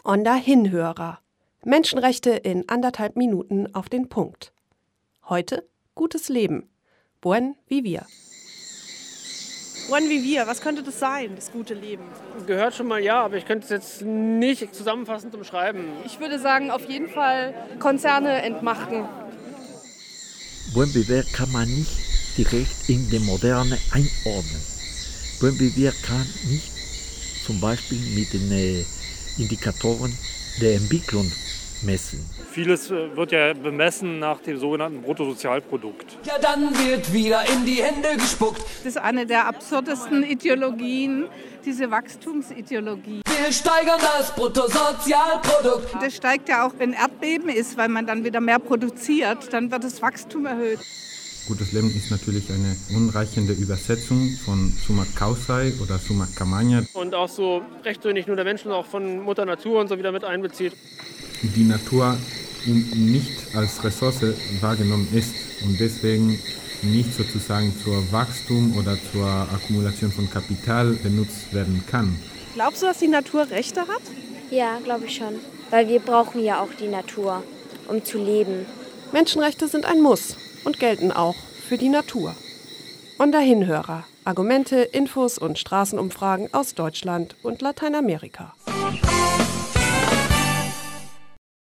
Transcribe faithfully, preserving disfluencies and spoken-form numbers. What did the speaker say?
Onda Hinhörer. Menschenrechte in anderthalb Minuten auf den Punkt. Heute gutes Leben. Buen Vivir. Buen Vivir, was könnte das sein, das gute Leben? Gehört schon mal ja, aber ich könnte es jetzt nicht zusammenfassend umschreiben. Ich würde sagen, auf jeden Fall Konzerne entmachten. Buen Vivir kann man nicht direkt in die Moderne einordnen. Buen Vivir kann nicht zum Beispiel mit den äh, Indikatoren der Entwicklung messen. Vieles wird ja bemessen nach dem sogenannten Bruttosozialprodukt. Ja, dann wird wieder in die Hände gespuckt. Das ist eine der absurdesten Ideologien, diese Wachstumsideologie. Wir steigern das Bruttosozialprodukt. Das steigt ja auch, wenn Erdbeben ist, weil man dann wieder mehr produziert, dann wird das Wachstum erhöht. Gutes Leben ist natürlich eine unreichende Übersetzung von Summa Causae oder Summa Camania. Und auch so Rechte nicht nur der Menschen, auch von Mutter Natur und so wieder mit einbezieht. Die Natur nicht als Ressource wahrgenommen ist und deswegen nicht sozusagen zur Wachstum oder zur Akkumulation von Kapital benutzt werden kann. Glaubst du, dass die Natur Rechte hat? Ja, glaube ich schon. Weil wir brauchen ja auch die Natur, um zu leben. Menschenrechte sind ein Muss und gelten auch für die Natur. Onda Hinhörer. Argumente, Infos und Straßenumfragen aus Deutschland und Lateinamerika.